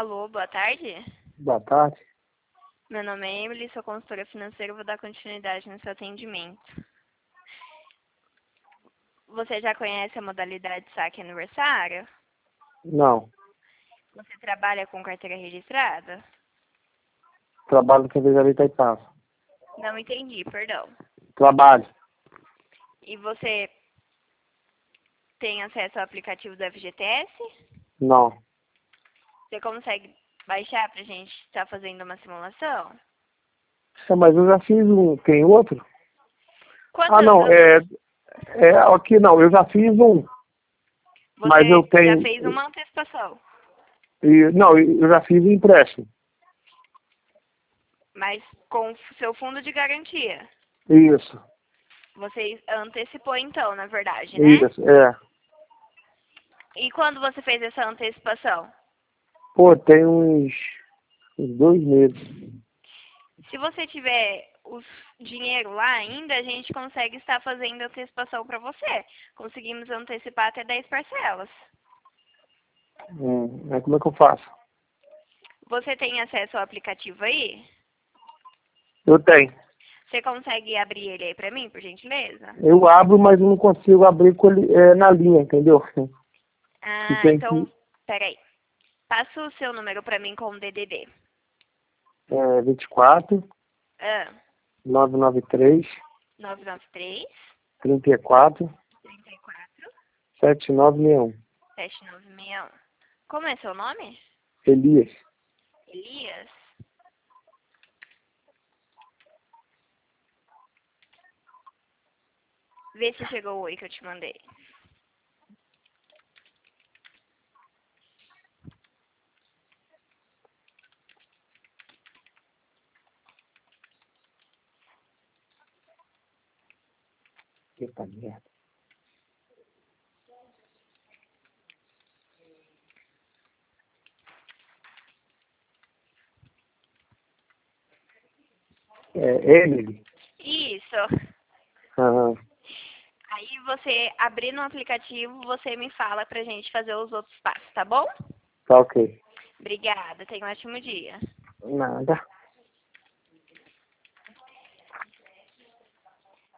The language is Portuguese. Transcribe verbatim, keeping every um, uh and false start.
Alô, boa tarde. Boa tarde. Meu nome é Emily, sou consultora financeira, vou dar continuidade no seu atendimento. Você já conhece a modalidade saque aniversário? Não. Você trabalha com carteira registrada? Trabalho com a Vila Itaipava. Não entendi, perdão. Trabalho. E você tem acesso ao aplicativo do F G T S? Não. Você consegue baixar pra gente estar fazendo uma simulação? É, mas eu já fiz um. Tem outro? Quantos Ah, não. É, anos é aqui não. Eu já fiz um. Mas eu você já tenho. fez uma antecipação? E, não, eu já fiz um empréstimo. Mas com seu fundo de garantia. Isso. Você antecipou então, na verdade, né? Isso, é. E quando você fez essa antecipação? Pô, tem uns, uns dois meses. Se você tiver o dinheiro lá ainda, a gente consegue estar fazendo antecipação para você. Conseguimos antecipar até dez parcelas. Hum, mas como é que eu faço? Você tem acesso ao aplicativo aí? Eu tenho. Você consegue abrir ele aí para mim, por gentileza? Eu abro, mas eu não consigo abrir com ele é, na linha, entendeu? E Ah, tem então, que. peraí. Passa o seu número para mim com o D D D. É, vinte e quatro, Ah, novecentos e noventa e três, nove nove três, trinta e quatro, trinta e quatro, setenta e nove sessenta e um. sete nove seis um. Como é seu nome? Elias. Elias? Vê se chegou o oi que eu te mandei. Eita merda. É Emily. Isso. Aham. Aí você abrir no aplicativo, você me fala pra gente fazer os outros passos, tá bom? Tá ok. Obrigada, tenha um ótimo dia. Nada.